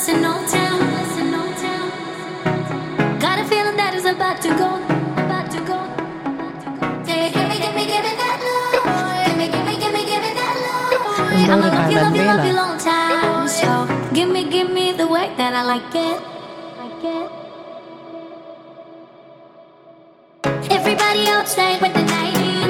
in Old Town. Got a feeling that it's about to go. Yeah, give me that love. Give me that love. I'ma love you long time. So give me the way that I like it. Everybody outside with the night in.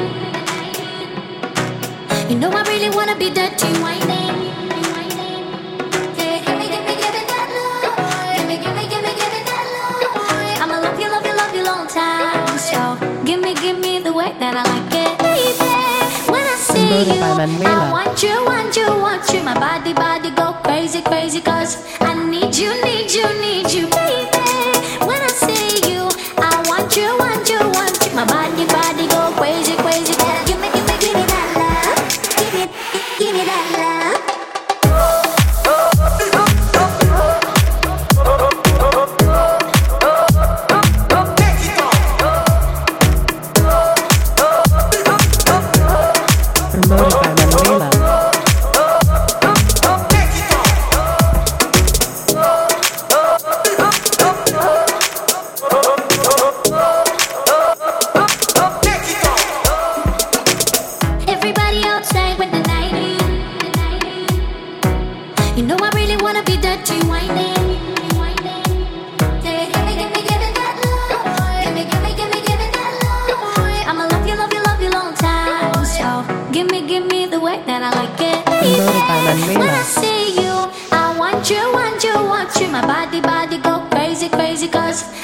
You know I really wanna be dirty whining. Yeah, give me that love. Give me that love. I'ma love you long time. So give me the way that I like it. Baby, when I see you, I want you. My body go crazy, cause I need you. Baby, when I see you, I want you. My body go crazy. Give me that love. Give me that love. Promoted by Manuela. Everybody outside with the night in. You know I really wanna be dirty whining. Yeah, give me that love. Give me that love. I'ma love you long time. So give me the way that I like it. Promoted by When I Manuela. see you, I want you. My body go crazy, cause